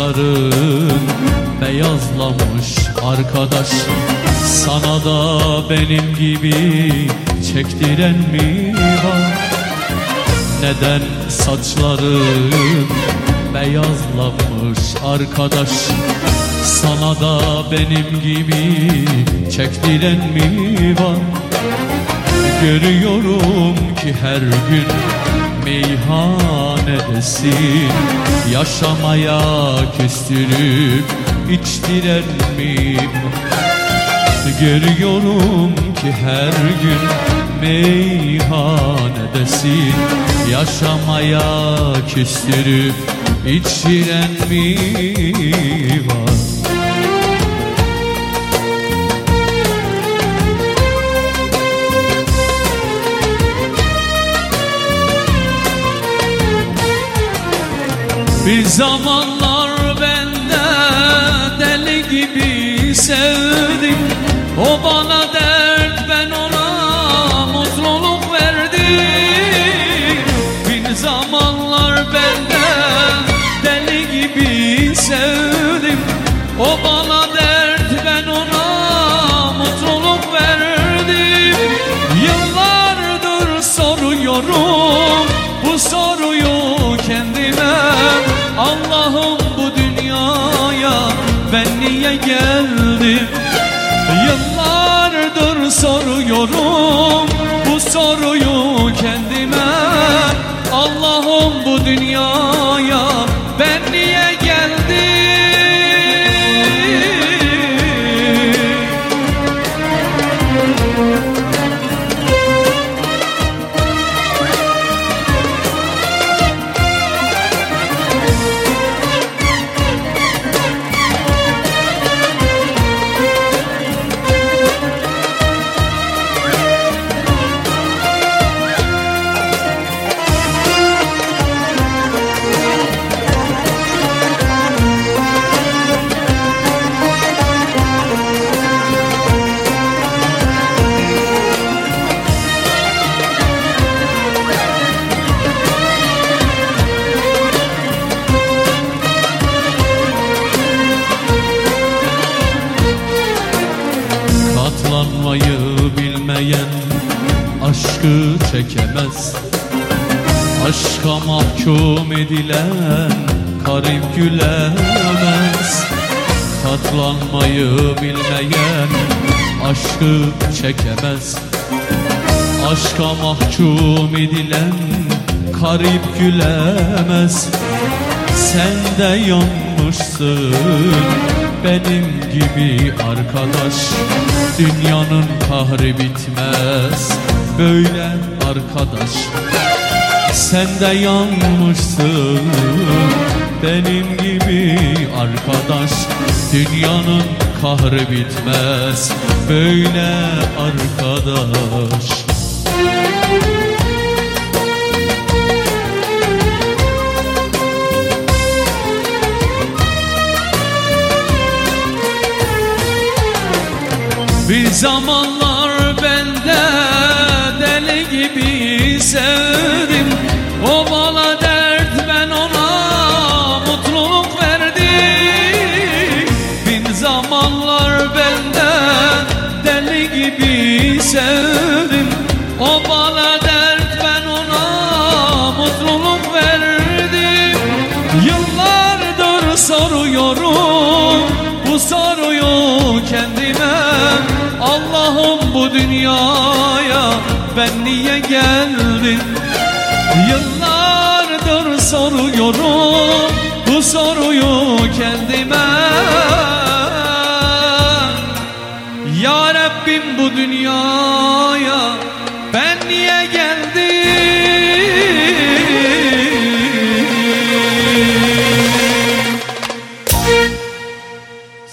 saçların beyazlamış arkadaş. Sana da benim gibi çektiren mi var? Neden saçların beyazlamış arkadaş? Sana da benim gibi çektiren mi var? Görüyorum ki her gün meyhanedesin. Yaşamaya küstürüp içtiren mi var? Görüyorum ki her gün meyhanedesin. Yaşamaya küstürüp içiren mi var? Bir zamanlar ben de deli gibi sevdim. O bana dert, ben ona mutluluk verdim. Bir zamanlar ben de deli gibi sevdim. O bana dert, ben ona mutluluk verdim. Yıllardır soruyorum bu soruyu kendime. Allah'ım, bu dünyaya ben niye geldim? Yıllardır soruyorum bu soruyu kendime. Allah'ım, bu dünyaya ben niye geldim? Katlanmayı bilmeyen aşkı çekemez. Aşka mahkum edilen garip gülemez. Katlanmayı bilmeyen aşkı çekemez. Aşka mahkum edilen garip gülemez. Sen de yanmışsın benim gibi arkadaş. Dünyanın kahri bitmez böyle arkadaş. Sen de yanmışsın benim gibi arkadaş. Dünyanın kahri bitmez böyle arkadaş. Bir zamanlar ben de deli gibi sevdim. O bana dert, ben ona mutluluk verdim. Bir zamanlar ben de deli gibi sevdim. O bana dert, ben ona mutluluk verdim. Yıllardır soruyorum bu soruyu kendime. Allah'ım, bu dünyaya ben niye geldim? Yıllardır soruyorum bu soruyu kendime. Ya Rabbim, bu dünyaya ben niye geldim?